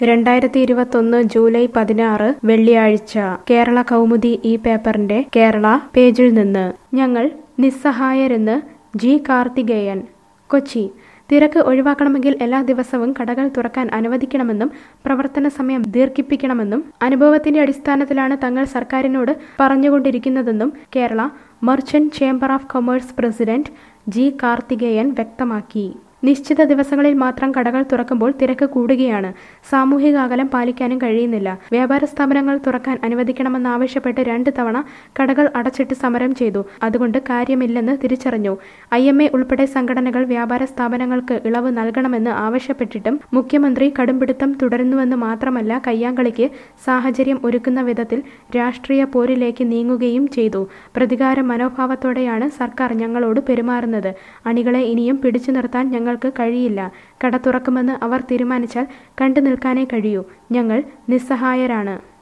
2021 July 16 വെള്ളിയാഴ്ച കേരള കൗമുദി ഈ പേപ്പറിന്റെ കേരള പേജിൽ നിന്ന് ഞങ്ങൾ നിസ്സഹായരെന്ന് ജി കാർത്തികേയൻ. കൊച്ചി: തിരക്ക് ഒഴിവാക്കണമെങ്കിൽ എല്ലാ ദിവസവും കടകൾ തുറക്കാൻ അനുവദിക്കണമെന്നും പ്രവർത്തന സമയം ദീർഘിപ്പിക്കണമെന്നും അനുഭവത്തിന്റെ അടിസ്ഥാനത്തിലാണ് തങ്ങൾ സർക്കാരിനോട് പറഞ്ഞുകൊണ്ടിരിക്കുന്നതെന്നും Kerala merchant chamber of commerce president G Karthikeyan വ്യക്തമാക്കി. നിശ്ചിത ദിവസങ്ങളിൽ മാത്രം കടകൾ തുറക്കുമ്പോൾ തിരക്ക് കൂടുകയാണ്. സാമൂഹിക അകലം പാലിക്കാനും കഴിയുന്നില്ല. വ്യാപാര സ്ഥാപനങ്ങൾ തുറക്കാൻ അനുവദിക്കണമെന്നാവശ്യപ്പെട്ട് 2 തവണ കടകൾ അടച്ചിട്ട് സമരം ചെയ്തു. അതുകൊണ്ട് കാര്യമില്ലെന്ന് തിരിച്ചറിഞ്ഞു. IMA ഉൾപ്പെടെ സംഘടനകൾ വ്യാപാര സ്ഥാപനങ്ങൾക്ക് ഇളവ് നൽകണമെന്ന് ആവശ്യപ്പെട്ടിട്ടും മുഖ്യമന്ത്രി കടുംപിടുത്തം തുടരുന്നുവെന്ന് മാത്രമല്ല, കയ്യാങ്കളിക്ക് സാഹചര്യം ഒരുക്കുന്ന വിധത്തിൽ രാഷ്ട്രീയ പോരിലേക്ക് നീങ്ങുകയും ചെയ്തു. പ്രതികാര മനോഭാവത്തോടെയാണ് സർക്കാർ ഞങ്ങളോട് പെരുമാറുന്നത്. അണികളെ ഇനിയും പിടിച്ചു നിർത്താൻ ഞങ്ങൾക്ക് കഴിയില്ല. കട തുറക്കുമെന്ന് അവർ തീരുമാനിച്ചാൽ കണ്ടു നിൽക്കാനേ കഴിയൂ. ഞങ്ങൾ നിസ്സഹായരാണ്.